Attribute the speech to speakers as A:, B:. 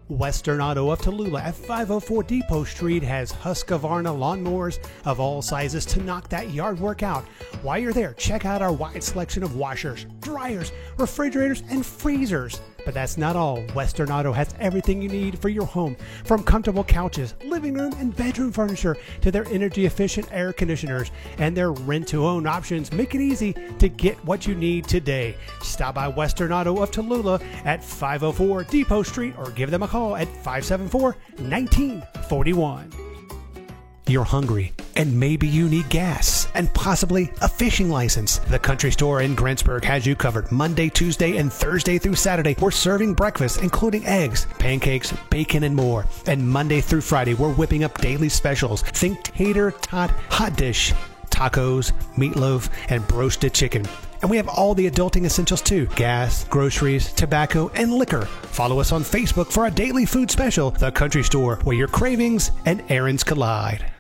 A: Western Auto of Tallulah at 504 Depot Street has Husqvarna lawnmowers of all sizes to knock that yard work out. While you're there, check out our wide selection of washers, dryers, refrigerators, and freezers. But that's not all. Western Auto has everything you need for your home, from comfortable couches, living room, and bedroom furniture to their energy-efficient air conditioners and their rent-to-own options. Make it easy to get what you need today. Stop by Western Auto of Tallulah at 504 Depot Street or give them a call at 574-1941. You're hungry, and maybe you need gas and possibly a fishing license. The Country Store in Greensburg has you covered Monday, Tuesday, and Thursday through Saturday. We're serving breakfast, including eggs, pancakes, bacon, and more. And Monday through Friday, we're whipping up daily specials. Think tater tot hot dish, tacos, meatloaf, and roasted chicken. And we have all the adulting essentials too. Gas, groceries, tobacco, and liquor. Follow us on Facebook for our daily food special, The Country Store, where your cravings and errands collide.